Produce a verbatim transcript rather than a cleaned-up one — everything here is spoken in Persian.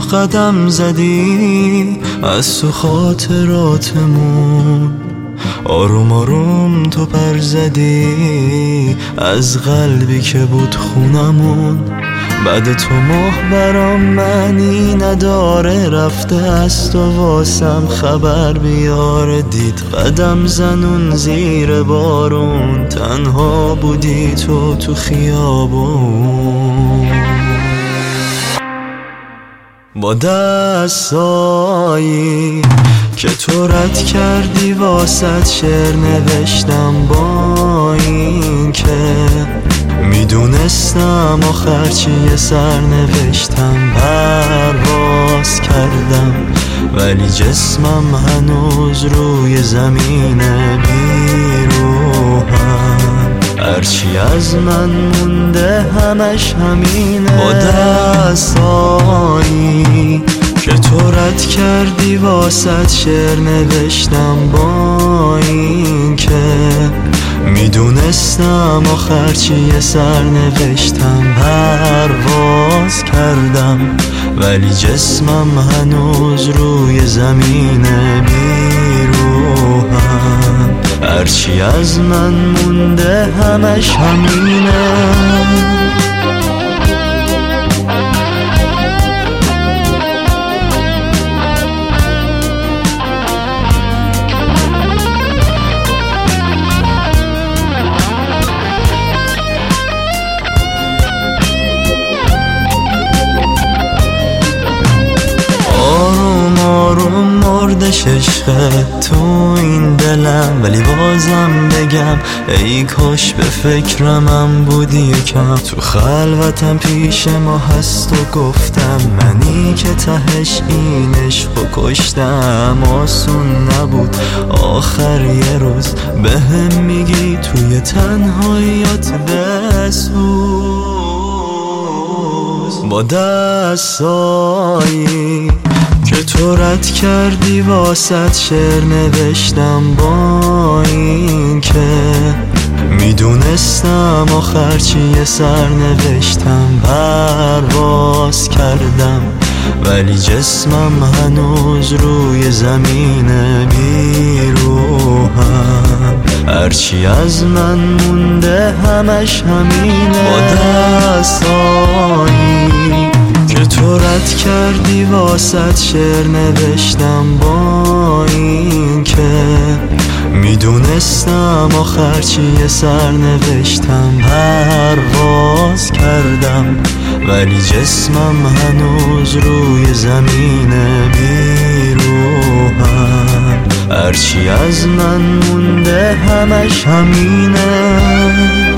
راه قدم زدی از تو خاطراتمون، آروم آروم تو پر زدی از قلبی که بود خونمون. بعد تو ماه برام معنی نداره، رفته از تو واسم خبر بیاره. دید قدم زنون زیر بارون، تنها بودی تو تو خیابون. با دستایی که تو رد کردی واسط شعر نوشتم، با این که میدونستم آخر چیه سر نوشتم. پرواز کردم ولی جسمم هنوز روی زمینه بیروحم، هرچی از من مونده همش همینه. با دستایی که تو رد کردی واسط شعر نوشتم، با این که میدونستم آخر چیه سر نوشتم. پرواز کردم ولی جسمم هنوز روی زمینه بیروحم، هرچی از من مونده همش همینه. مردش عشقت تو این دلم، ولی بازم بگم ای کاش به فکرمم بودی یکم. تو خلوتم پیش ما هست و گفتم منی که تهش این عشقو کشتم. آسون نبود آخر یه روز بهم میگی توی تنهاییات بسوز. با دستایی که تو رد کردی واسط شعر نوشتم، با این که میدونستم آخر چیه سر نوشتم. پرواز کردم ولی جسمم هنوز روی زمینه بیروحم، هرچی از من مونده همش همینه. با دستایی که تو رد کردی واسط شعر نوشتم، با این که میدونستم آخر چیه سر نوشتم. پرواز کردم ولی جسمم هنوز روی زمینه بیروحم، هرچی از من مونده همش همینه.